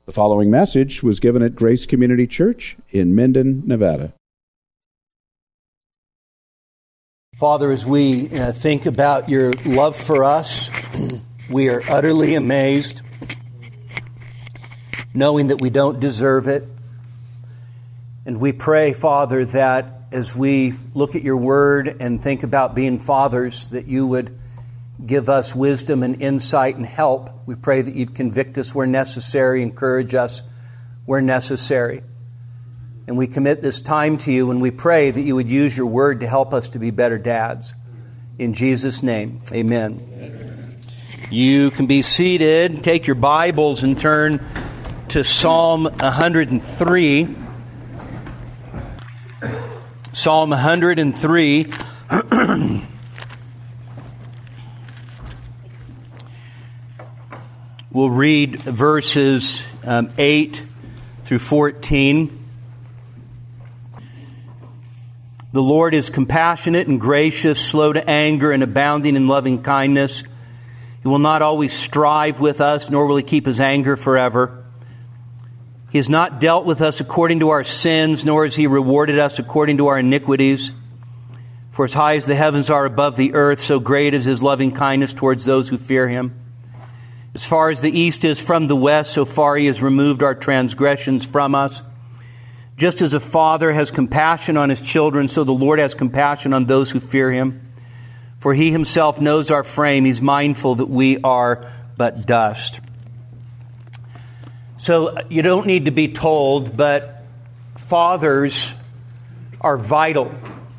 The following message was given at Grace Community Church in Minden, Nevada. Father, as we think about your love for us, we are utterly amazed, knowing that we don't deserve it. And we pray, Father, that as we look at your word and think about being fathers, that you would give us wisdom and insight and help. We pray that you'd convict us where necessary, encourage us where necessary. And we commit this time to you, and we pray that you would use your word to help us to be better dads. In Jesus' name, amen. You can be seated. Take your Bibles and turn to Psalm 103. Psalm 103. We'll read verses 8 through 14. The Lord is compassionate and gracious, slow to anger and abounding in loving kindness. He will not always strive with us, nor will he keep his anger forever. He has not dealt with us according to our sins, nor has he rewarded us according to our iniquities. For as high as the heavens are above the earth, so great is his loving kindness towards those who fear him. As far as the east is from the west, so far he has removed our transgressions from us. Just as a father has compassion on his children, so the Lord has compassion on those who fear him. For he himself knows our frame. He's mindful that we are but dust. So you don't need to be told, but fathers are vital.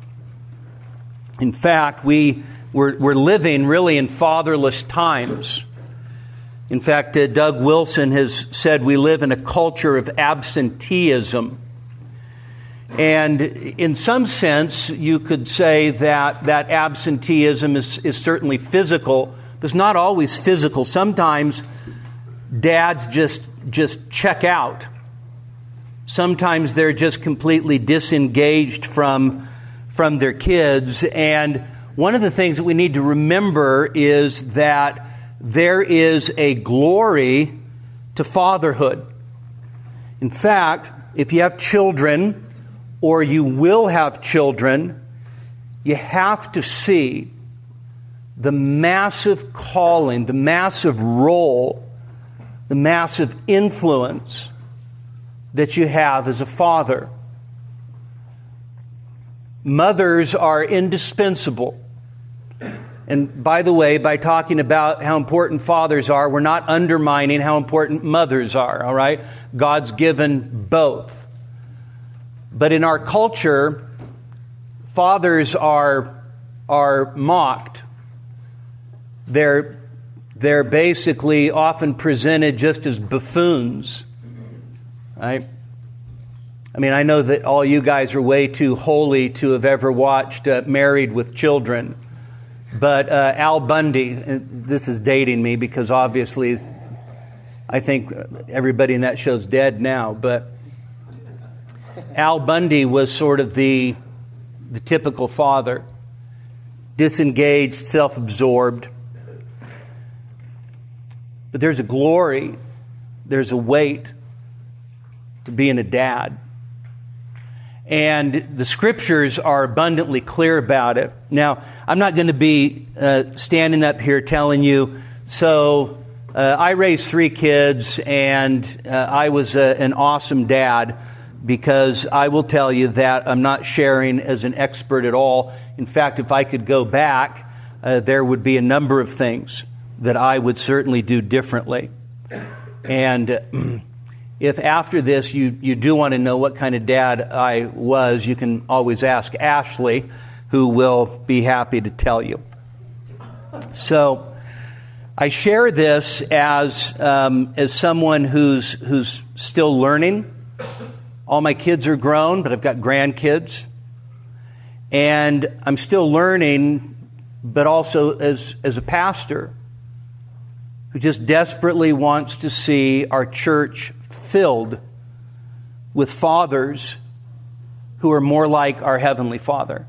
In fact, we're living really in fatherless times. In fact, Doug Wilson has said we live in a culture of absenteeism. And in some sense, you could say that absenteeism is certainly physical, but it's not always physical. Sometimes dads just check out. Sometimes they're just completely disengaged from their kids. And one of the things that we need to remember is that there is a glory to fatherhood. In fact, if you have children, or you will have children, you have to see the massive calling, the massive role, the massive influence that you have as a father. Mothers are indispensable. And by the way, by talking about how important fathers are, we're not undermining how important mothers are, all right? God's given both. But in our culture, fathers are mocked. They're basically often presented just as buffoons, right? I mean, I know that all you guys are way too holy to have ever watched Married with Children. But Al Bundy, this is dating me because obviously I think everybody in that show's dead now, but Al Bundy was sort of the typical father, disengaged, self-absorbed. But there's a glory, there's a weight to being a dad. And the scriptures are abundantly clear about it. Now, I'm not going to be standing up here telling you, so I raised 3 kids and I was an awesome dad, because I will tell you that I'm not sharing as an expert at all. In fact, if I could go back, there would be a number of things that I would certainly do differently. And if after this you do want to know what kind of dad I was, you can always ask Ashley, who will be happy to tell you. So I share this as someone who's still learning. All my kids are grown, but I've got grandkids. And I'm still learning, but also as a pastor who just desperately wants to see our church filled with fathers who are more like our Heavenly Father.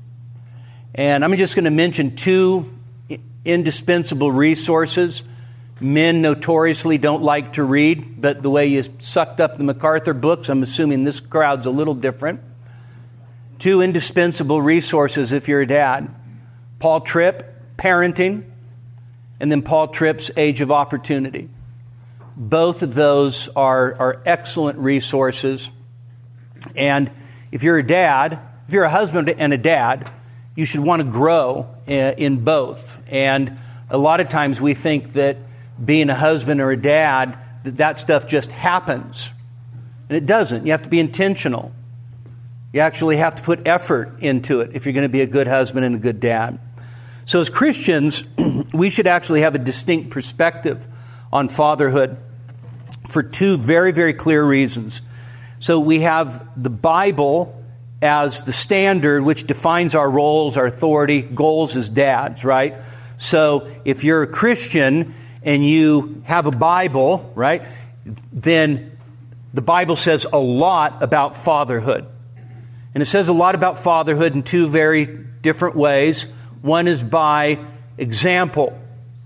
And I'm just going to mention 2 indispensable resources Men notoriously don't like to read, but the way you sucked up the MacArthur books, I'm assuming this crowd's a little different. 2 indispensable resources if you're a dad. Paul Tripp, Parenting, and then Paul Tripp's Age of Opportunity. Both of those are excellent resources. And if you're a dad, if you're a husband and a dad, you should want to grow in both. And a lot of times we think that being a husband or a dad, that stuff just happens. And it doesn't. You have to be intentional. You actually have to put effort into it if you're going to be a good husband and a good dad. So as Christians, we should actually have a distinct perspective on fatherhood for 2 very, very clear reasons. So we have the Bible as the standard which defines our roles, our authority, goals as dads, right? So if you're a Christian and you have a Bible, right, then the Bible says a lot about fatherhood. And it says a lot about fatherhood in 2 very different ways. One is by example.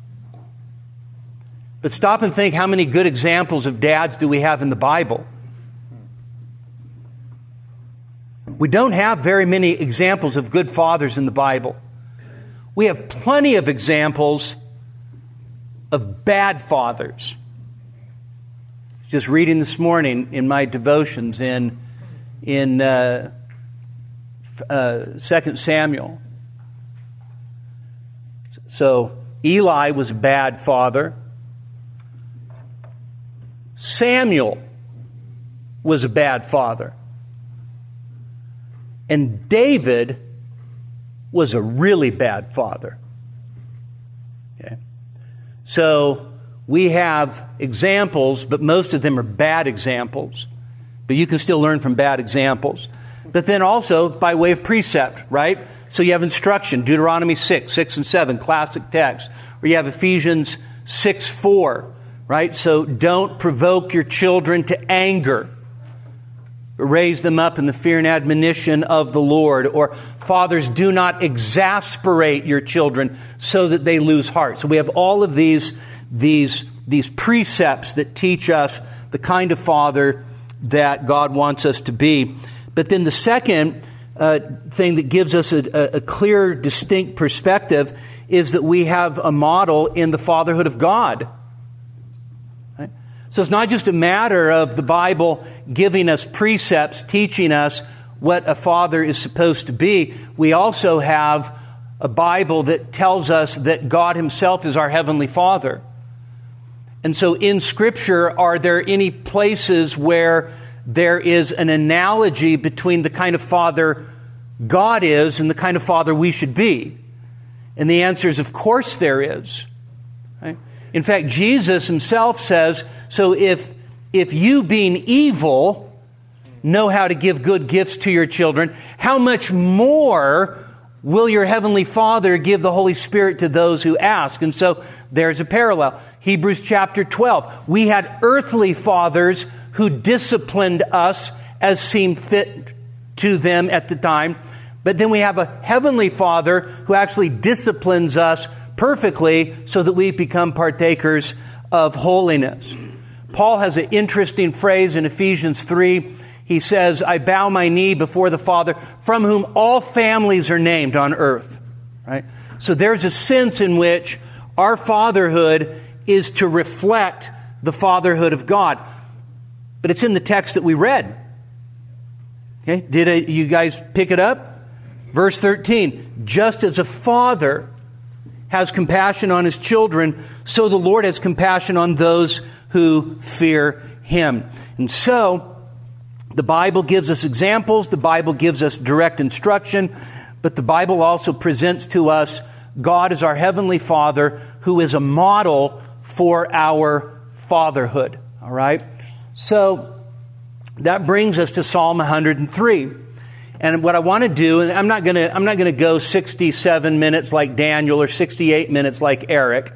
But stop and think, how many good examples of dads do we have in the Bible? We don't have very many examples of good fathers in the Bible. We have plenty of examples of bad fathers. Just reading this morning in my devotions in 2 Samuel. So Eli was a bad father. Samuel was a bad father. And David was a really bad father. Okay. So we have examples, but most of them are bad examples. But you can still learn from bad examples. But then also by way of precept, right? So you have instruction, Deuteronomy 6 and 7, classic text. Or you have Ephesians 6:4, right? So don't provoke your children to anger. Raise them up in the fear and admonition of the Lord. Or fathers, do not exasperate your children so that they lose heart. So we have all of these precepts that teach us the kind of father that God wants us to be. But then the second thing that gives us a clear, distinct perspective is that we have a model in the fatherhood of God. Right? So it's not just a matter of the Bible giving us precepts, teaching us what a father is supposed to be. We also have a Bible that tells us that God Himself is our Heavenly Father. And so in Scripture, are there any places where there is an analogy between the kind of father God is and the kind of father we should be? And the answer is, of course there is. Right? In fact, Jesus Himself says, so if you being evil know how to give good gifts to your children, how much more will your Heavenly Father give the Holy Spirit to those who ask? And so there's a parallel. Hebrews chapter 12. We had earthly fathers who disciplined us as seemed fit to them at the time. But then we have a Heavenly Father who actually disciplines us perfectly so that we become partakers of holiness. Paul has an interesting phrase in Ephesians 3. He says, I bow my knee before the Father, from whom all families are named on earth. Right? So there's a sense in which our fatherhood is to reflect the fatherhood of God. But it's in the text that we read. Okay? Did you guys pick it up? Verse 13, just as a father has compassion on his children, so the Lord has compassion on those who fear Him. And so, the Bible gives us examples, the Bible gives us direct instruction, but the Bible also presents to us God as our Heavenly Father, who is a model for our fatherhood. All right? So, that brings us to Psalm 103. And what I want to do, and I'm not going to go 67 minutes like Daniel or 68 minutes like Eric.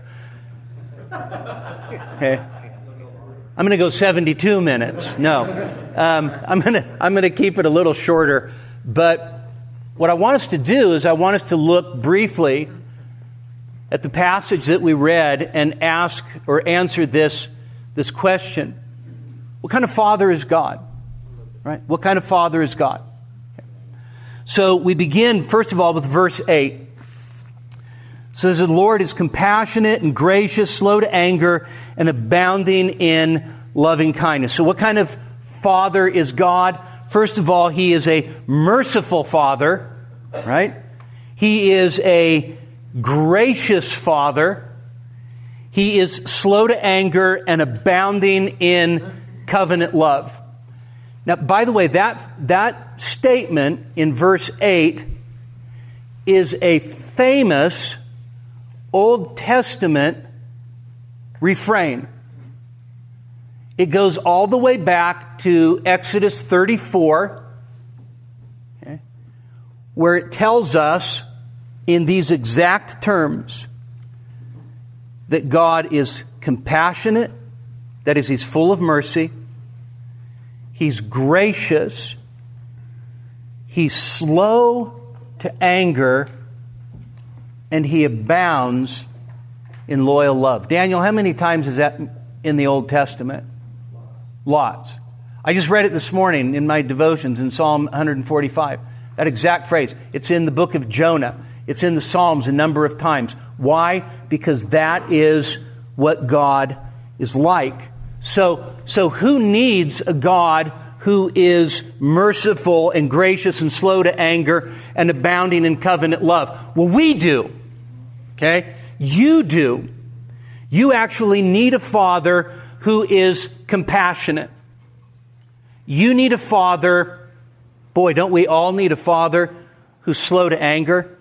Okay. I'm going to go 72 minutes. No. I'm going to keep it a little shorter. But what I want us to do is I want us to look briefly at the passage that we read and ask or answer this question. What kind of Father is God? Right? What kind of Father is God? Okay. So we begin, first of all, with verse 8. It says, the Lord is compassionate and gracious, slow to anger, and abounding in loving kindness. So what kind of Father is God? First of all, He is a merciful Father, right? He is a gracious Father. He is slow to anger and abounding in covenant love. Now, by the way, that statement in verse 8 is a famous Old Testament refrain. It goes all the way back to Exodus 34, okay, where it tells us in these exact terms that God is compassionate, that is, He's full of mercy, He's gracious, He's slow to anger, and He abounds in loyal love. Daniel, how many times is that in the Old Testament? Lots. I just read it this morning in my devotions in Psalm 145. That exact phrase. It's in the book of Jonah. It's in the Psalms a number of times. Why? Because that is what God is like. So who needs a God who is merciful and gracious and slow to anger and abounding in covenant love? Well, we do. Okay? You do. You actually need a Father who is compassionate. You need a Father, boy, don't we all need a Father who's slow to anger?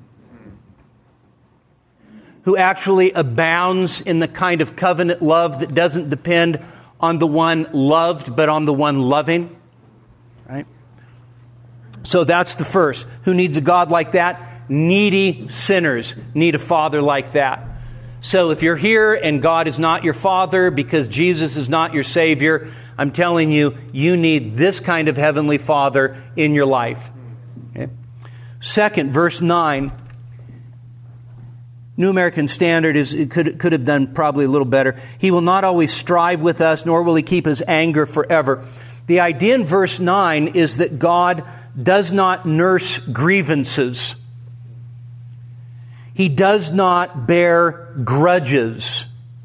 Who actually abounds in the kind of covenant love that doesn't depend on the one loved, but on the one loving. Right? So that's the first. Who needs a God like that? Needy sinners need a Father like that. So if you're here and God is not your Father because Jesus is not your Savior, I'm telling you, you need this kind of Heavenly Father in your life. Okay? Second, verse 9. New American Standard could have done probably a little better. He will not always strive with us, nor will He keep His anger forever. The idea in verse 9 is that God does not nurse grievances. He does not bear grudges.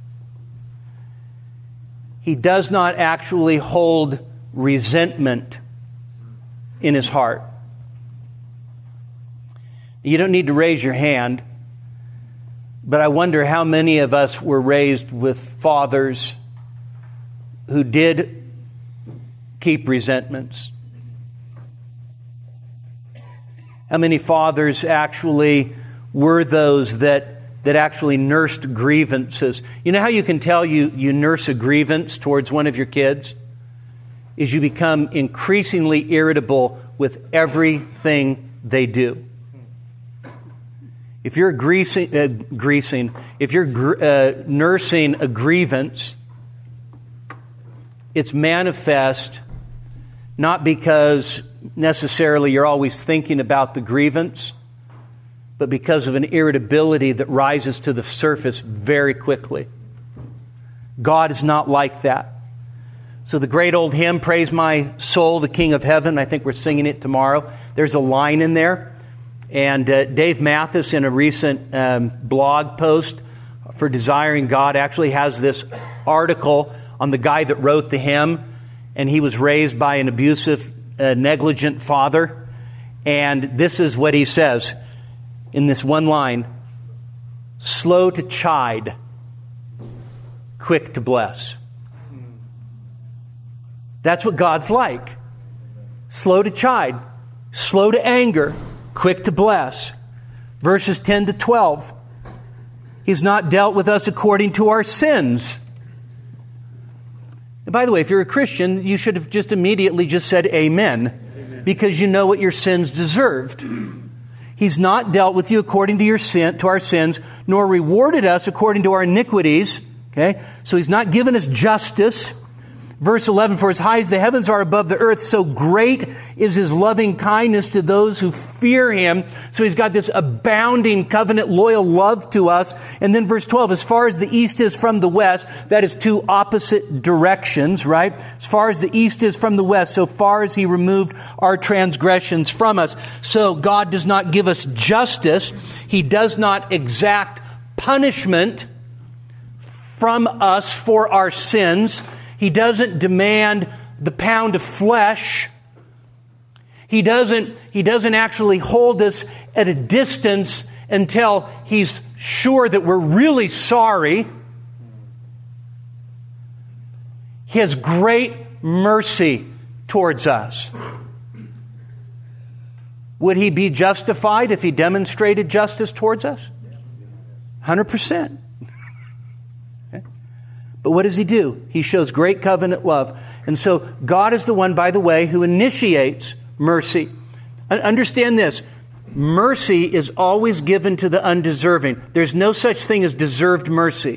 He does not actually hold resentment in His heart. You don't need to raise your hand, but I wonder how many of us were raised with fathers who did keep resentments. How many fathers actually were those that actually nursed grievances? You know how you can tell you nurse a grievance towards one of your kids? Is you become increasingly irritable with everything they do. If you're nursing a grievance, it's manifest not because necessarily you're always thinking about the grievance, but because of an irritability that rises to the surface very quickly. God is not like that. So the great old hymn, Praise My Soul, the King of Heaven, I think we're singing it tomorrow. There's a line in there. And Dave Mathis, in a recent blog post for Desiring God, actually has this article on the guy that wrote the hymn. And he was raised by an abusive, negligent father. And this is what he says in this one line: slow to chide, quick to bless. That's what God's like. Slow to chide, slow to anger, quick to bless. Verses 10 to 12. He's not dealt with us according to our sins. And by the way, if you're a Christian, you should have just immediately just said amen, because you know what your sins deserved. He's not dealt with you according to our sins, nor rewarded us according to our iniquities. Okay? So He's not given us justice, Verse 11, for as high as the heavens are above the earth, so great is His loving kindness to those who fear Him. So He's got this abounding covenant loyal love to us. And then verse 12, as far as the east is from the west, that is two opposite directions, right? As far as the east is from the west, so far as He removed our transgressions from us. So God does not give us justice. He does not exact punishment from us for our sins. He doesn't demand the pound of flesh. He doesn't actually hold us at a distance until He's sure that we're really sorry. He has great mercy towards us. Would He be justified if He demonstrated justice towards us? 100%. But what does He do? He shows great covenant love. And so God is the one, by the way, who initiates mercy. Understand this. Mercy is always given to the undeserving. There's no such thing as deserved mercy.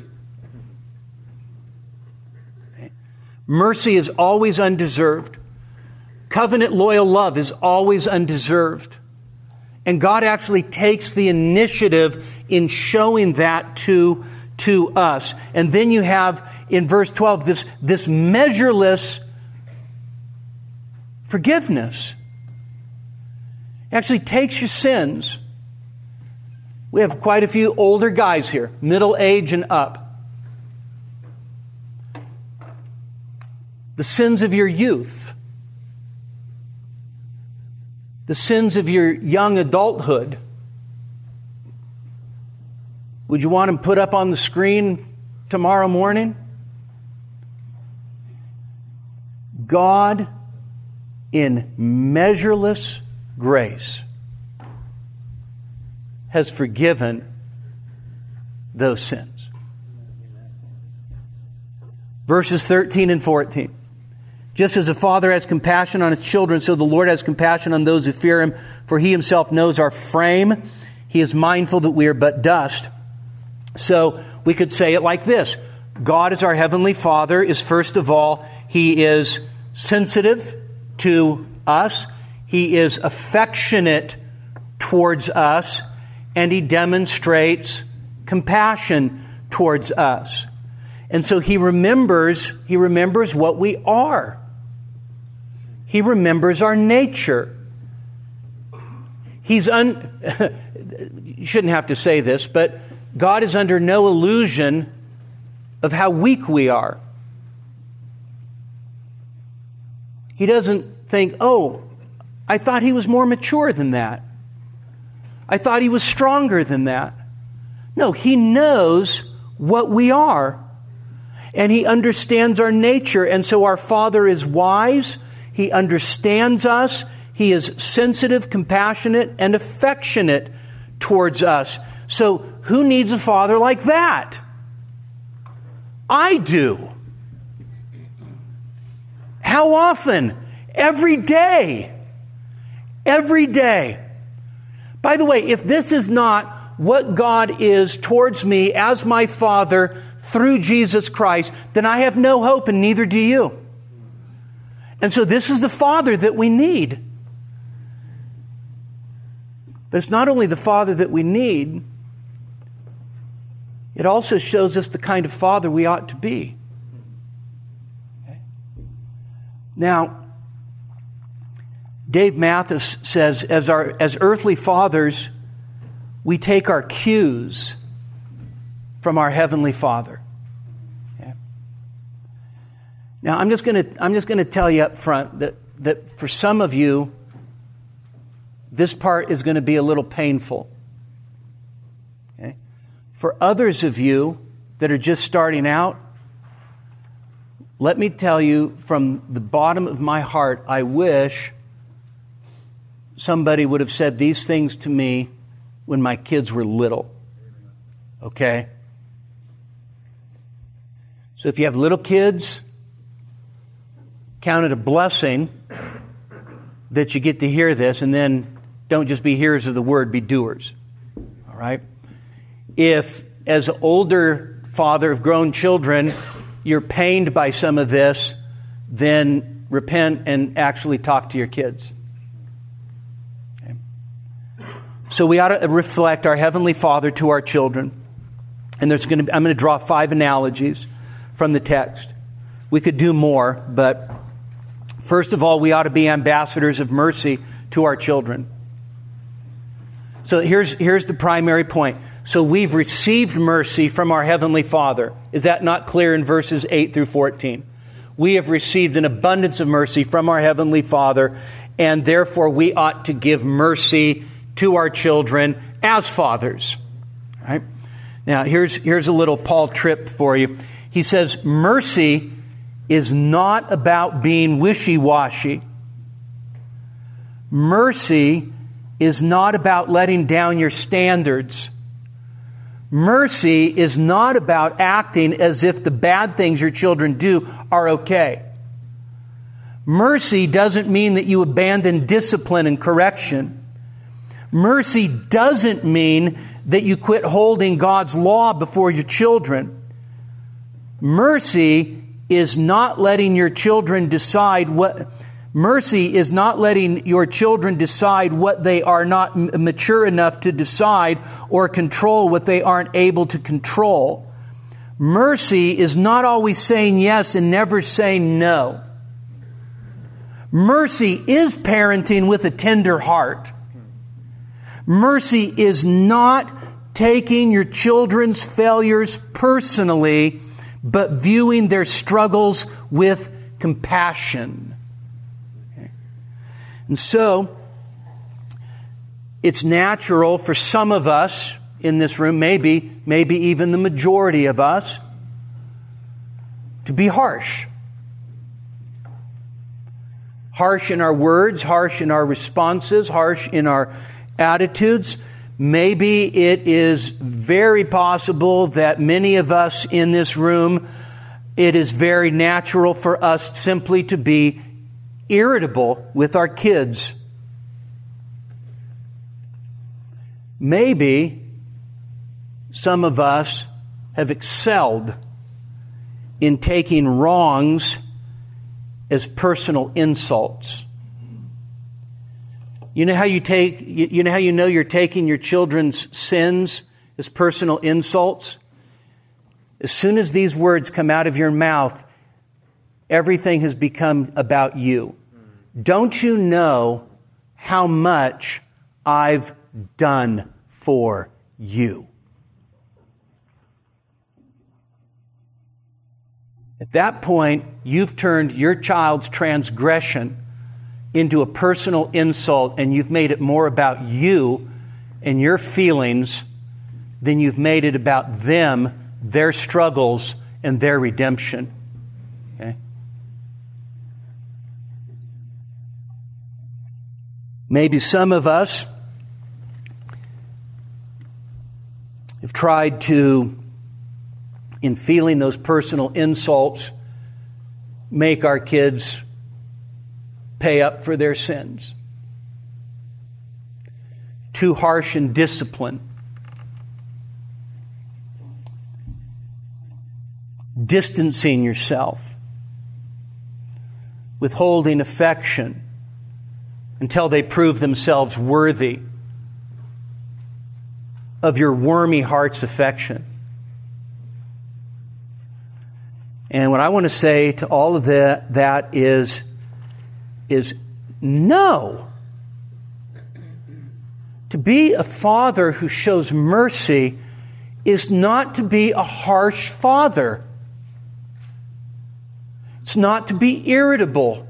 Mercy is always undeserved. Covenant loyal love is always undeserved. And God actually takes the initiative in showing that to us. And then you have in verse 12 this measureless forgiveness. It actually takes your sins. We have quite a few older guys here, middle age and up. The sins of your youth. The sins of your young adulthood. Would you want them put up on the screen tomorrow morning? God, in measureless grace, has forgiven those sins. Verses 13 and 14. Just as a father has compassion on his children, so the Lord has compassion on those who fear Him, for He Himself knows our frame. He is mindful that we are but dust. So we could say it like this. God as our Heavenly Father is, first of all, He is sensitive to us. He is affectionate towards us. And He demonstrates compassion towards us. And so He remembers what we are. He remembers our nature. You shouldn't have to say this, but God is under no illusion of how weak we are. He doesn't think, oh, I thought He was more mature than that. I thought He was stronger than that. No, He knows what we are. And He understands our nature. And so our Father is wise. He understands us. He is sensitive, compassionate, and affectionate towards us. So who needs a father like that? I do. How often? Every day. Every day. By the way, if this is not what God is towards me as my Father through Jesus Christ, then I have no hope and neither do you. And so this is the Father that we need. But it's not only the Father that we need, it also shows us the kind of Father we ought to be. Okay. Now, Dave Mathis says, as earthly fathers, we take our cues from our Heavenly Father. Okay. Now, I'm just going to tell you up front that for some of you, this part is going to be a little painful. Okay. For others of you that are just starting out, let me tell you from the bottom of my heart, I wish somebody would have said these things to me when my kids were little. Okay? So if you have little kids, count it a blessing that you get to hear this, and then don't just be hearers of the word, be doers. All right? If, as an older father of grown children, you're pained by some of this, then repent and actually talk to your kids. Okay. So we ought to reflect our Heavenly Father to our children. And I'm going to draw 5 analogies from the text. We could do more, but first of all, we ought to be ambassadors of mercy to our children. So here's the primary point. So we've received mercy from our Heavenly Father. Is that not clear in verses 8 through 14? We have received an abundance of mercy from our Heavenly Father, and therefore we ought to give mercy to our children as fathers. Right? Now, here's a little Paul Tripp for you. He says, mercy is not about being wishy-washy. Mercy is not about letting down your standards. Mercy is not about acting as if the bad things your children do are okay. Mercy doesn't mean that you abandon discipline and correction. Mercy doesn't mean that you quit holding God's law before your children. Mercy is not letting your children decide what they are not mature enough to decide, or control what they aren't able to control. Mercy is not always saying yes and never saying no. Mercy is parenting with a tender heart. Mercy is not taking your children's failures personally, but viewing their struggles with compassion. And so, it's natural for some of us in this room, maybe even the majority of us, to be harsh. Harsh in our words, harsh in our responses, harsh in our attitudes. Maybe it is very possible that many of us in this room, it is very natural for us simply to be irritable with our kids. Maybe some of us have excelled in taking wrongs as personal insults. You know how you know you're taking your children's sins as personal insults? As soon as these words come out of your mouth, everything has become about you. Don't you know how much I've done for you? At that point, you've turned your child's transgression into a personal insult, and you've made it more about you and your feelings than you've made it about them, their struggles, and their redemption. Okay? Maybe some of us have tried to, in feeling those personal insults, make our kids pay up for their sins. Too harsh in discipline. Distancing yourself. Withholding affection until they prove themselves worthy of your wormy heart's affection. And what I want to say to all of that is no. To be a father who shows mercy is not to be a harsh father. It's not to be irritable.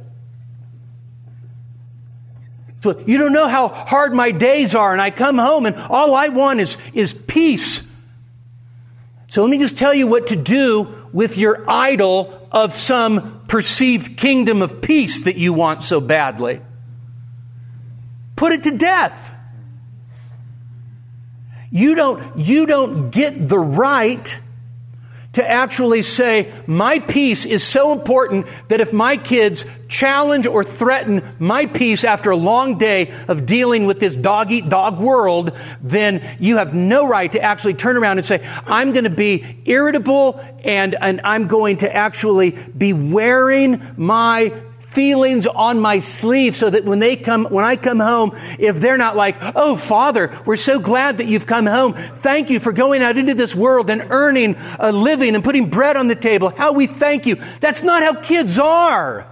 So you don't know how hard my days are, and I come home and all I want is peace. So let me just tell you what to do with your idol of some perceived kingdom of peace that you want so badly. Put it to death. You don't get the right to actually say, my peace is so important that if my kids challenge or threaten my peace after a long day of dealing with this dog-eat-dog world, then you have no right to actually turn around and say, I'm going to be irritable and I'm going to actually be wearing my feelings on my sleeve so that when I come home, if they're not like, oh, Father, we're so glad that you've come home. Thank you for going out into this world and earning a living and putting bread on the table. How we thank you. That's not how kids are.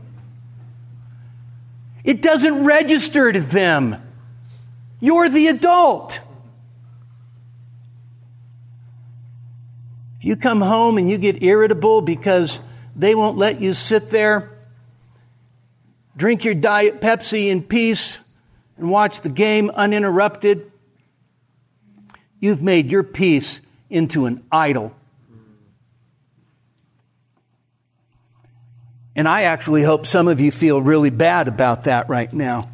It doesn't register to them. You're the adult. If you come home and you get irritable because they won't let you sit there, drink your Diet Pepsi in peace and watch the game uninterrupted, you've made your peace into an idol. And I actually hope some of you feel really bad about that right now.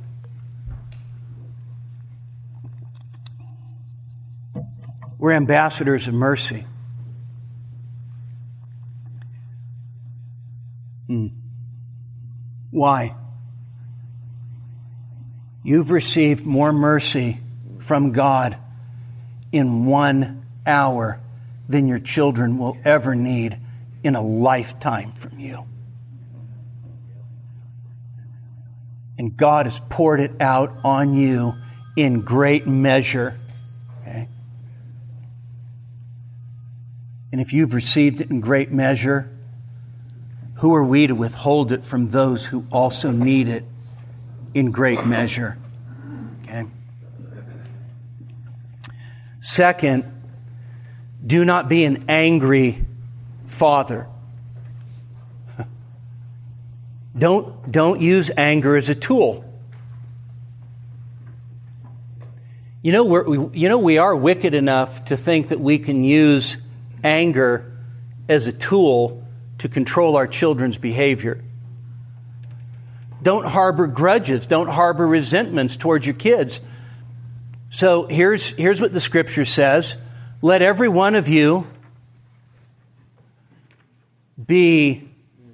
We're ambassadors of mercy. Why? You've received more mercy from God in 1 hour than your children will ever need in a lifetime from you. And God has poured it out on you in great measure. Okay? And if you've received it in great measure, who are we to withhold it from those who also need it in great measure? Okay. Second, do not be an angry father. Don't use anger as a tool. We are wicked enough to think that we can use anger as a tool to control our children's behavior. Don't harbor grudges. Don't harbor resentments towards your kids. So here's what the Scripture says. Let every one of you be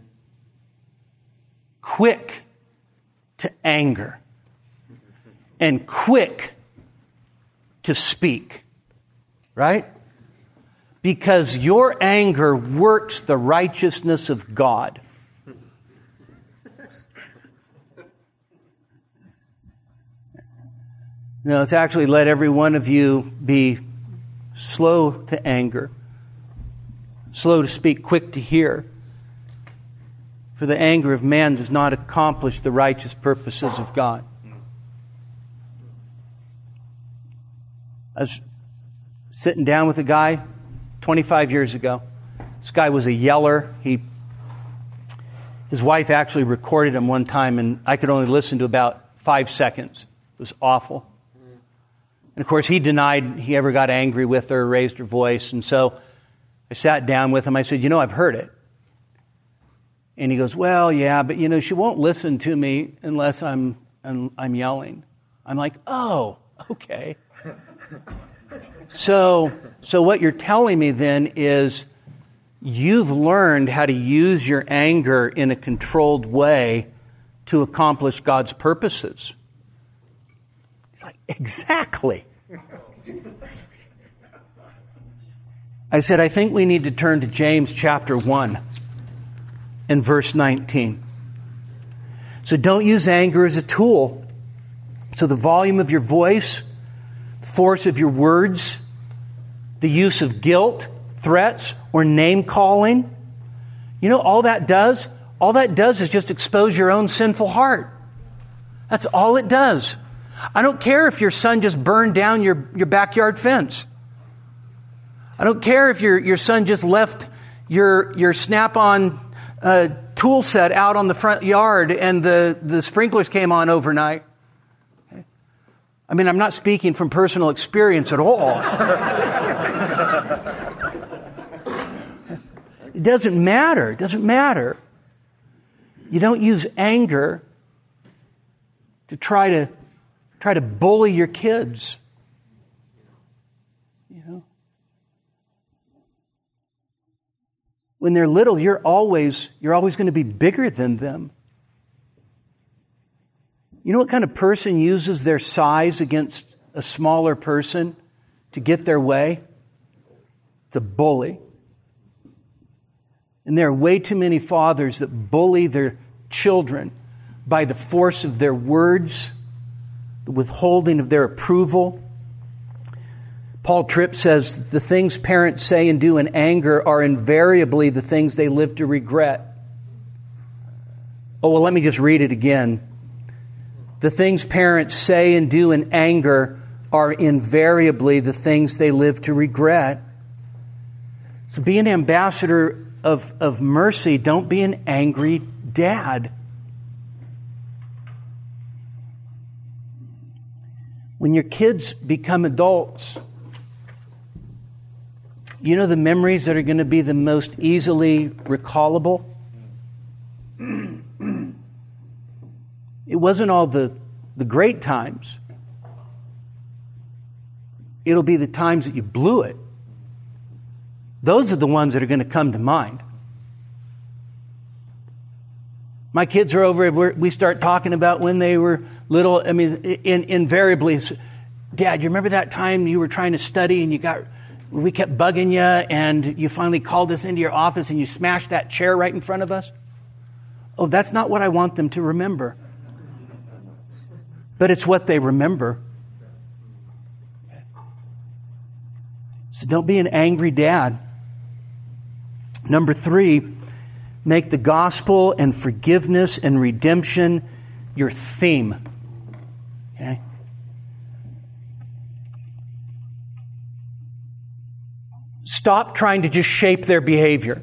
quick to anger and quick to speak. Right? Because your anger works the righteousness of God. No, it's actually let every one of you be slow to anger, slow to speak, quick to hear. For the anger of man does not accomplish the righteous purposes of God. I was sitting down with a guy 25 years ago. This guy was a yeller. His wife actually recorded him one time, and I could only listen to about 5 seconds. It was awful. And of course, he denied he ever got angry with her, raised her voice. And so I sat down with him. I said, I've heard it. And he goes, well, yeah, but she won't listen to me unless I'm yelling. I'm like, oh, okay. So what you're telling me then is you've learned how to use your anger in a controlled way to accomplish God's purposes. It's like, exactly. I said, I think we need to turn to James chapter 1 and verse 19. So don't use anger as a tool. So the volume of your voice, the force of your words, the use of guilt, threats, or name-calling, all that does is just expose your own sinful heart. That's all it does. I don't care if your son just burned down your backyard fence. I don't care if your son just left your Snap-on tool set out on the front yard and the sprinklers came on overnight. Okay? I mean, I'm not speaking from personal experience at all. It doesn't matter. It doesn't matter. You don't use anger to try to bully your kids. when they're little, you're always going to be bigger than them. You know what kind of person uses their size against a smaller person to get their way? It's a bully. And there are way too many fathers that bully their children by the force of their words, the withholding of their approval. Paul Tripp says, the things parents say and do in anger are invariably the things they live to regret. Oh, well, let me just read it again. The things parents say and do in anger are invariably the things they live to regret. So be an ambassador of mercy. Don't be an angry dad. When your kids become adults, you know the memories that are going to be the most easily recallable? It wasn't all the great times. It'll be the times that you blew it. Those are the ones that are going to come to mind. My kids are over, we start talking about when they were little. I mean, invariably, Dad, you remember that time you were trying to study and we kept bugging you and you finally called us into your office and you smashed that chair right in front of us? Oh, that's not what I want them to remember. But it's what they remember. So don't be an angry dad. Number 3, make the gospel and forgiveness and redemption your theme. Okay? Stop trying to just shape their behavior.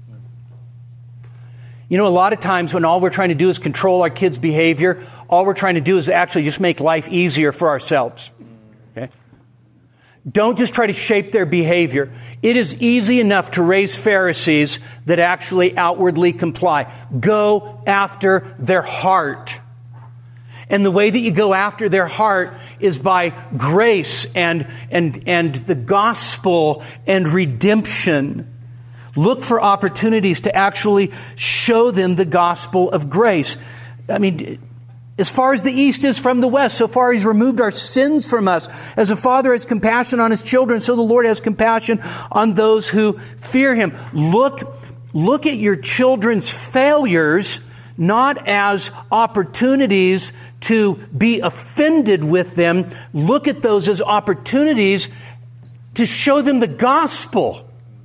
You know, a lot of times when all we're trying to do is control our kids' behavior, all we're trying to do is actually just make life easier for ourselves. Okay? Don't just try to shape their behavior. It is easy enough to raise Pharisees that actually outwardly comply. Go after their heart. And the way that you go after their heart is by grace and the gospel and redemption. Look for opportunities to actually show them the gospel of grace. I mean, as far as the east is from the west, so far He's removed our sins from us. As a father has compassion on his children, so the Lord has compassion on those who fear Him. Look at your children's failures not as opportunities to be offended with them. Look at those as opportunities to show them the gospel.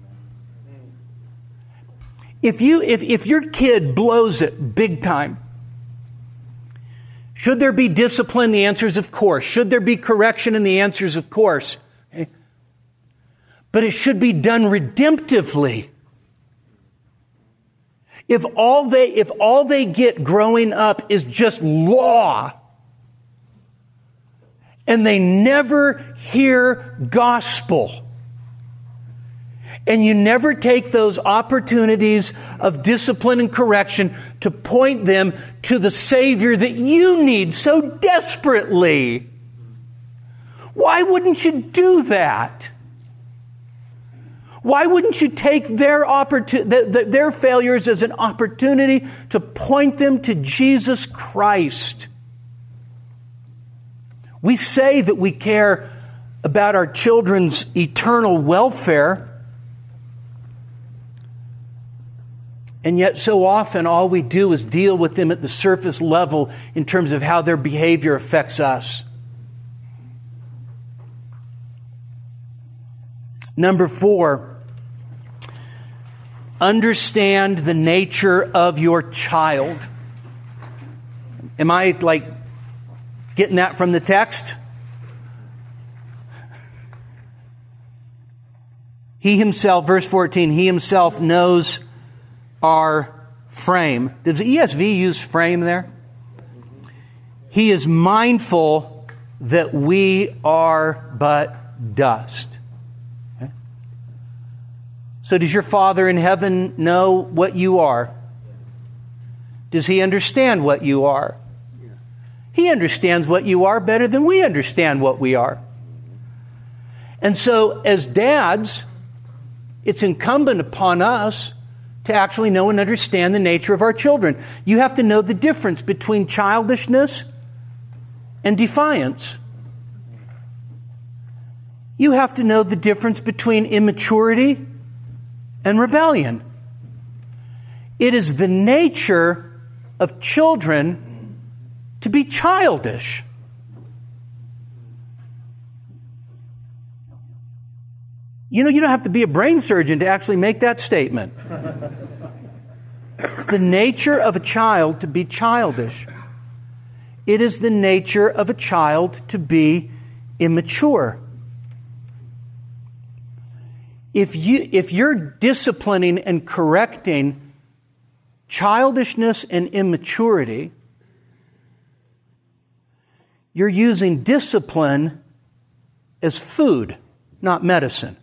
If your kid blows it big time, should there be discipline? The answer is of course. Should there be correction? And the answer is of course. Okay? But it should be done redemptively. If all they get growing up is just law, and they never hear gospel, and you never take those opportunities of discipline and correction to point them to the Savior that you need so desperately, why wouldn't you do that? Why wouldn't you take their failures as an opportunity to point them to Jesus Christ? We say that we care about our children's eternal welfare, and yet so often all we do is deal with them at the surface level in terms of how their behavior affects us. Number 4, understand the nature of your child. Am I getting that from the text? He Himself, verse 14, He Himself knows our frame. Does the ESV use frame there? He is mindful that we are but dust. Okay? So does your Father in heaven know what you are? Does He understand what you are? He understands what you are better than we understand what we are. And so as dads, it's incumbent upon us to actually know and understand the nature of our children. You have to know the difference between childishness and defiance. You have to know the difference between immaturity and rebellion. It is the nature of children to be childish. You know, you don't have to be a brain surgeon to actually make that statement. It's the nature of a child to be childish. It is the nature of a child to be immature. If you're disciplining and correcting childishness and immaturity, you're using discipline as food, not medicine.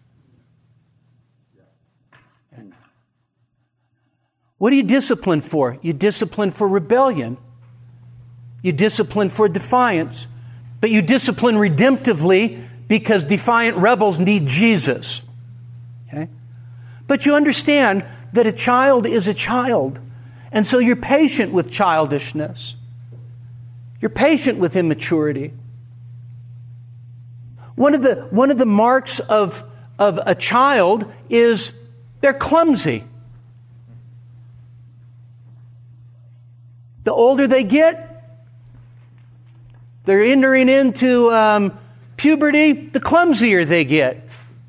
What do you discipline for? You discipline for rebellion. You discipline for defiance. But you discipline redemptively because defiant rebels need Jesus. Okay? But you understand that a child is a child. And so you're patient with childishness. You're patient with immaturity. One of the marks of a child is they're clumsy. The older they get, they're entering into puberty, the clumsier they get.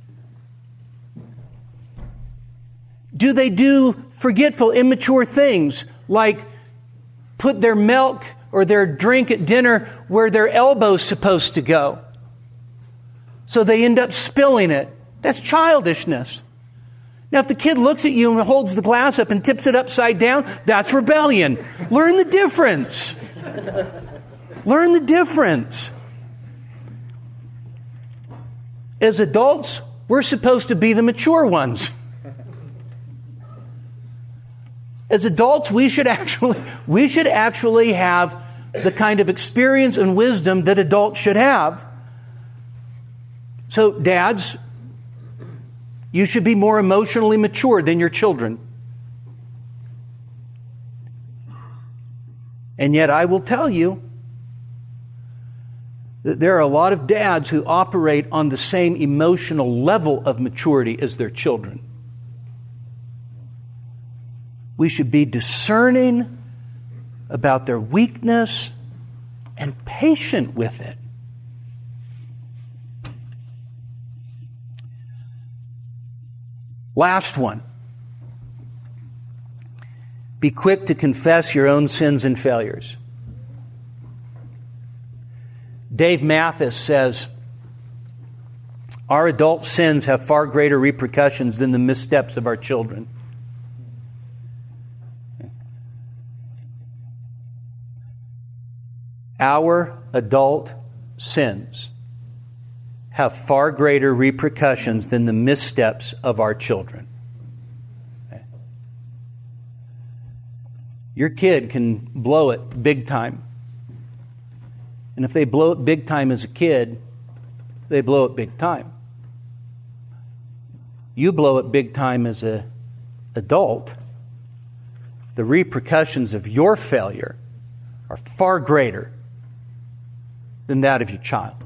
Do they do forgetful, immature things like put their milk or their drink at dinner where their elbow's supposed to go? So they end up spilling it. That's childishness. Now, if the kid looks at you and holds the glass up and tips it upside down, that's rebellion. Learn the difference. Learn the difference. As adults, we're supposed to be the mature ones. As adults, we should actually have the kind of experience and wisdom that adults should have. So, dads, you should be more emotionally mature than your children. And yet I will tell you that there are a lot of dads who operate on the same emotional level of maturity as their children. We should be discerning about their weakness and patient with it. Last one. Be quick to confess your own sins and failures. Dave Mathis says, our adult sins have far greater repercussions than the missteps of our children. Our adult sins have far greater repercussions than the missteps of our children. Okay. Your kid can blow it big time. And if they blow it big time as a kid, they blow it big time. You blow it big time as an adult, the repercussions of your failure are far greater than that of your child.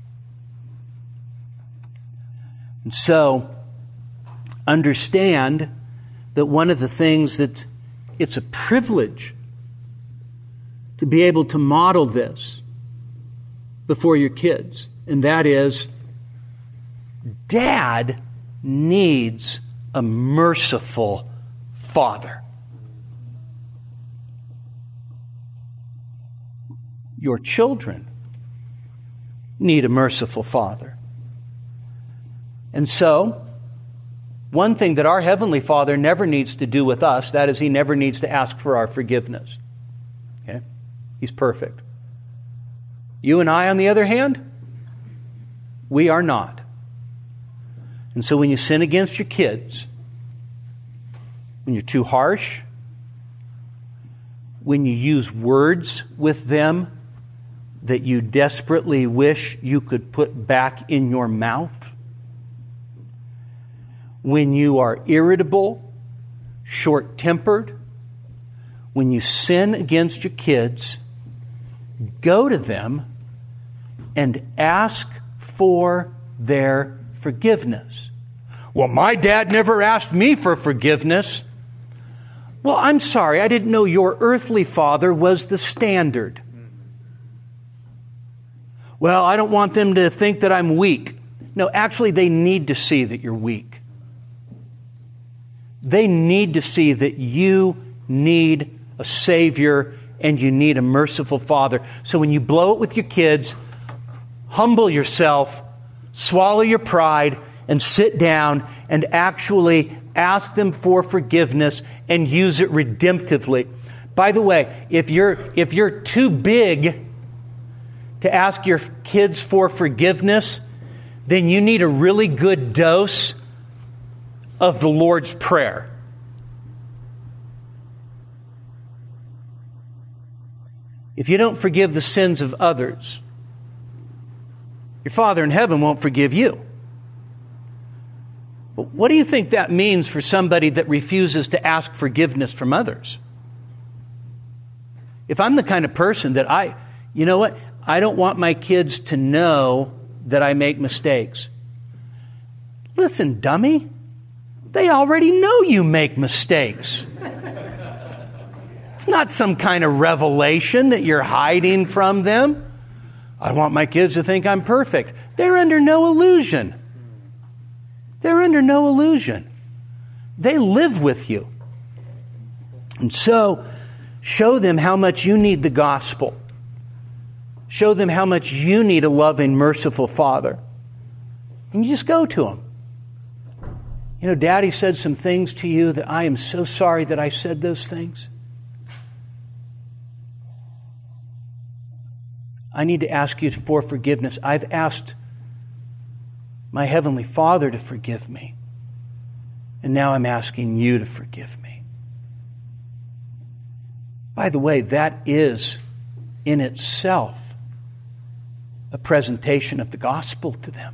And so, understand that one of the things that it's a privilege to be able to model this before your kids, and that is, Dad needs a merciful father. Your children need a merciful father. And so, one thing that our Heavenly Father never needs to do with us, that is, He never needs to ask for our forgiveness. Okay? He's perfect. You and I, on the other hand, we are not. And so when you sin against your kids, when you're too harsh, when you use words with them that you desperately wish you could put back in your mouth, when you are irritable, short-tempered, when you sin against your kids, go to them and ask for their forgiveness. Well, my dad never asked me for forgiveness. Well, I'm sorry, I didn't know your earthly father was the standard. Well, I don't want them to think that I'm weak. No, actually, they need to see that you're weak. They need to see that you need a Savior and you need a merciful Father. So when you blow it with your kids, humble yourself, swallow your pride, and sit down and actually ask them for forgiveness and use it redemptively. By the way, if you're too big to ask your kids for forgiveness, then you need a really good dose of the Lord's Prayer. If you don't forgive the sins of others, your Father in heaven won't forgive you. But what do you think that means for somebody that refuses to ask forgiveness from others? If I'm the kind of person that I don't want my kids to know that I make mistakes. Listen, dummy, they already know you make mistakes. It's not some kind of revelation that you're hiding from them. I want my kids to think I'm perfect. They're under no illusion. They're under no illusion. They live with you. And so, show them how much you need the gospel. Show them how much you need a loving, merciful Father. And you just go to them. You know, Daddy said some things to you that I am so sorry that I said those things. I need to ask you for forgiveness. I've asked my Heavenly Father to forgive me. And now I'm asking you to forgive me. By the way, that is in itself a presentation of the gospel to them.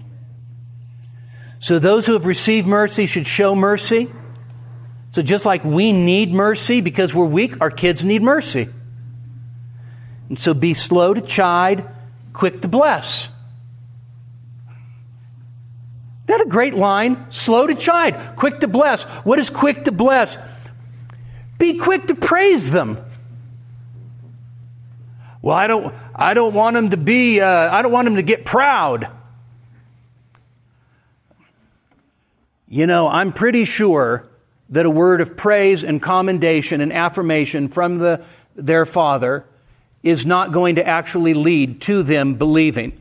So those who have received mercy should show mercy. So just like we need mercy because we're weak, our kids need mercy. And so be slow to chide, quick to bless. Isn't that a great line? Slow to chide, quick to bless. What is quick to bless? Be quick to praise them. Well, I don't want them to be. I don't want them to get proud. You know, I'm pretty sure that a word of praise and commendation and affirmation from their father is not going to actually lead to them believing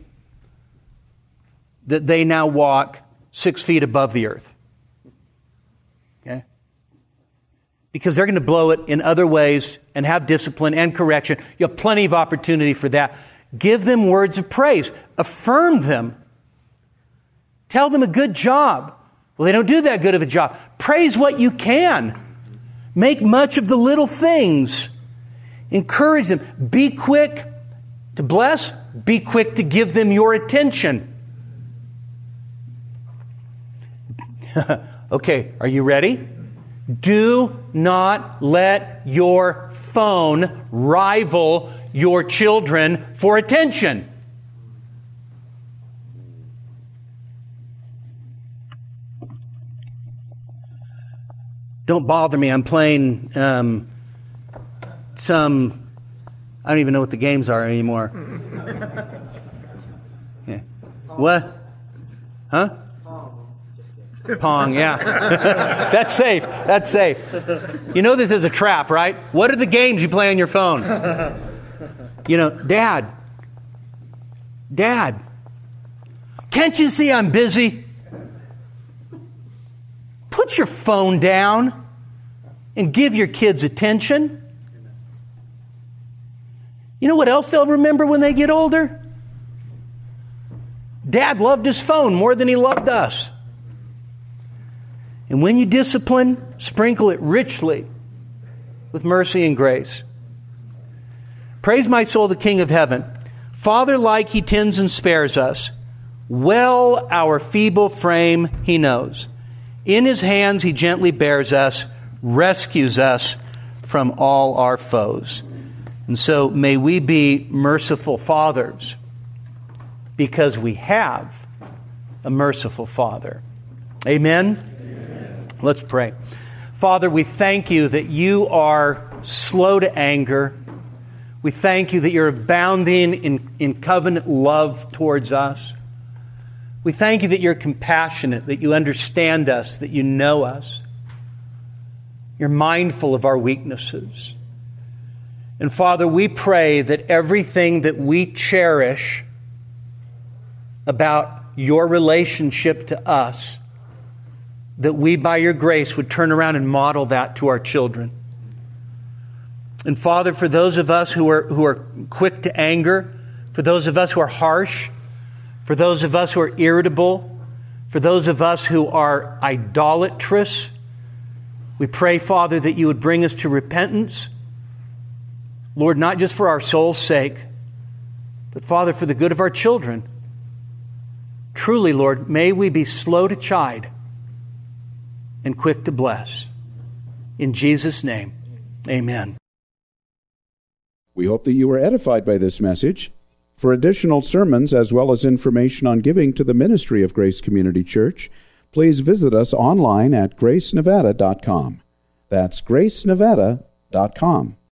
that they now walk 6 feet above the earth. Okay? Because they're going to blow it in other ways and have discipline and correction. You have plenty of opportunity for that. Give them words of praise. Affirm them. Tell them a good job. Well, they don't do that good of a job. Praise what you can. Make much of the little things. Encourage them. Be quick to bless. Be quick to give them your attention. Okay, are you ready? Do not let your phone rival your children for attention. Don't bother me. I'm playing some... I don't even know what the games are anymore. Yeah. What? Huh? Pong, yeah. That's safe. That's safe. You know this is a trap, right? What are the games you play on your phone? You know, Dad, can't you see I'm busy? Put your phone down and give your kids attention. You know what else they'll remember when they get older? Dad loved his phone more than he loved us. And when you discipline, sprinkle it richly with mercy and grace. Praise my soul, the King of heaven. Father-like he tends and spares us. Well our feeble frame he knows. In his hands he gently bears us. rescues us from all our foes. And so may we be merciful fathers because we have a merciful Father. Amen? Amen. Let's pray. Father, we thank you that you are slow to anger. We thank you that you're abounding in covenant love towards us. We thank you that you're compassionate, that you understand us, that you know us. You're mindful of our weaknesses. And Father, we pray that everything that we cherish about your relationship to us, that we, by your grace, would turn around and model that to our children. And Father, for those of us who are quick to anger, for those of us who are harsh, for those of us who are irritable, for those of us who are idolatrous, we pray, Father, that you would bring us to repentance. Lord, not just for our soul's sake, but Father, for the good of our children. Truly, Lord, may we be slow to chide and quick to bless. In Jesus' name, amen. We hope that you were edified by this message. For additional sermons as well as information on giving to the ministry of Grace Community Church, please visit us online at gracenevada.com. That's gracenevada.com.